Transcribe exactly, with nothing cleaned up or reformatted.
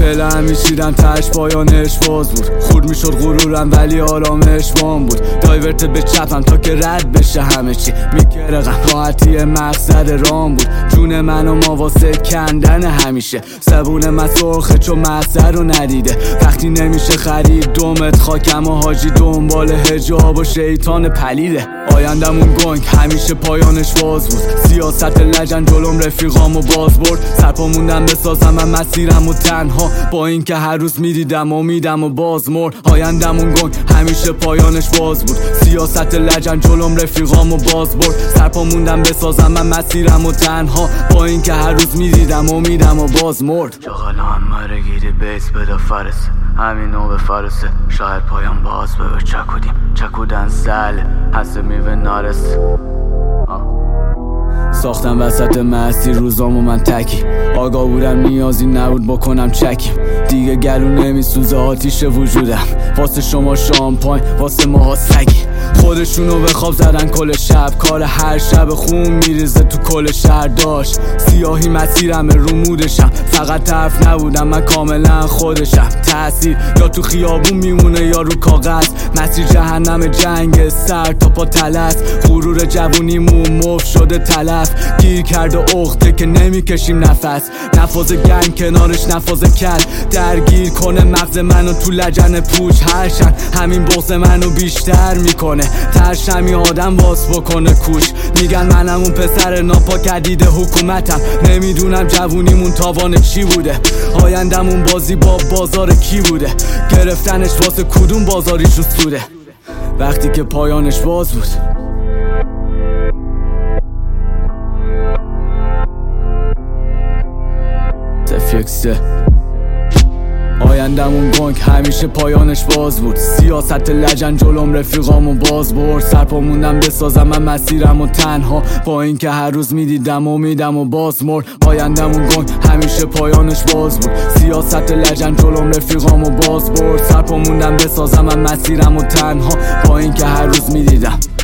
دلم میشیدم تش پایانش باز بود. خورد میشد غرورم ولی آرامش وام بود. دایورت به چپم تا که رد بشه همه چی میکرقم. راحتی مقصد رام بود. جون من و ما واسه کندن همیشه. زبون من سرخه چون مقصد رو ندیده. وقتی نمیشه خرید دومت خاکم و حاجی دنبال حجاب و شیطان پلیده. آیندمون گنگ همیشه پایانش باز بود. سیاست لجن جلوم رفیقامو باز برد. سرپا موندم بسازم من مسیرم و تنها، با اینکه هر روز میدیدم امیدم و باز مرد. آیندمون گنگ همیشه پایانش باز بود. سیاست لجن جلوم رفیقامو باز برد. سرپا موندم بسازم من مسیرم و تنها، با اینکه هر روز میدیدم امیدم و باز مرد. جاغلا همه گیری بیس بده فرسه، همین نو به فرسه. شاید پایان باز به چکودیم چکودن سله حس میوه نارسه. ساختم وسط مسیر روزامو من تکی. آگاه بودم نیازی نبود بکنم چکی. دیگه گلو نمیسوزه آتیش وجودم. واسه شما شامپاین واسه ماها سگی. خودشونو به خواب زدن کل شب. کار هر شب خون میریزه تو کل شهر داشت. سیاهی مسیرم رمودشم. فقط حرف نبودم من کاملا خودشم. تأثیر یا تو خیابون میمونه یا رو کاغذ. مسیر جهنم جنگ سر تا پا تلس. غرور جوونیمون مف شده تلف. گیر کرده اخته که نمیکشیم نفس. نفاذ گنگ کنارش نفاذ کل. درگیر کنه مغز منو تو لجن پوچ هرشن. همین بغض منو بیشتر میکنه. ترشمی آدم واس بکنه کوش. میگن منم اون پسر ناپاکدید حکومتم. نمیدونم جوونیمون تاوان چی بوده. آیندمون بازی با بازار کی بوده. گرفتنش واسه کدوم بازاریش سوده. وقتی که پایانش باز بود. تفیکسه آیندمون گنگ همیشه پایانش باز بود. سیاست لجن جلوم رفیقامو باز برد. سرپا موندم بسازم من مسیرم و تنها، با اینکه هر روز میدیدم امیدم و باز مرد. آیندمون گنگ همیشه پایانش باز بود. سیاست لجن جلوم رفیقامو باز برد. سرپا موندم بسازم من مسیرم و تنها، با اینکه هر روز میدیدم